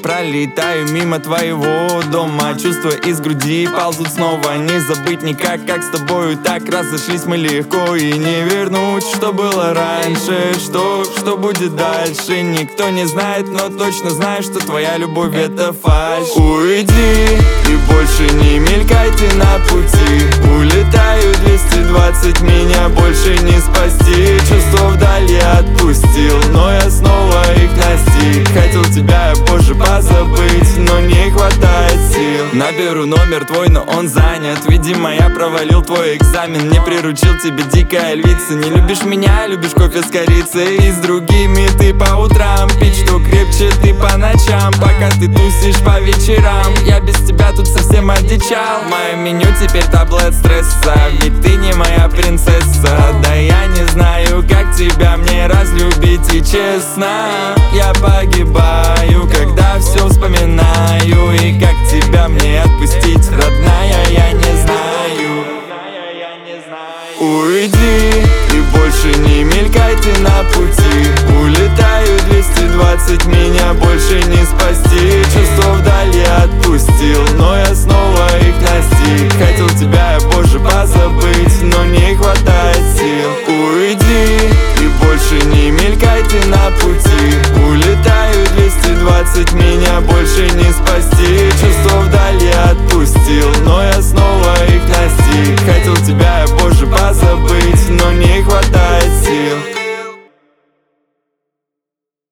Пролетаю мимо твоего дома, чувства из груди ползут снова. Не забыть никак, как с тобою так разошлись мы легко. И не вернуть, что было раньше, что будет дальше. Никто не знает, но точно знаю, что твоя любовь это фальшь. Уйди и больше не мелькай ты на пути. Улетаю 220, меня больше не спасти. Чувства вдали отпустил, но я снова их настиг. Хотел тебя позже позабыть, но не хватает сил. Наберу номер твой, но он занят. Видимо, я провалил твой экзамен. Не приручил тебе дикая львица. Не любишь меня, любишь кофе с корицей. И с другими ты по утрам. Пить что крепче ты по ночам. Пока ты тусишь по вечерам. Я без тебя тут совсем одичал. Мое меню теперь таблет стресса. Ведь ты не моя принцесса. Да я не знаю, как тебя мне разлюбить. И честно, я погибаю, когда все вспоминаю. И как тебя мне отпустить, родная, я не знаю. Уйди и больше не мелькай ты на пути.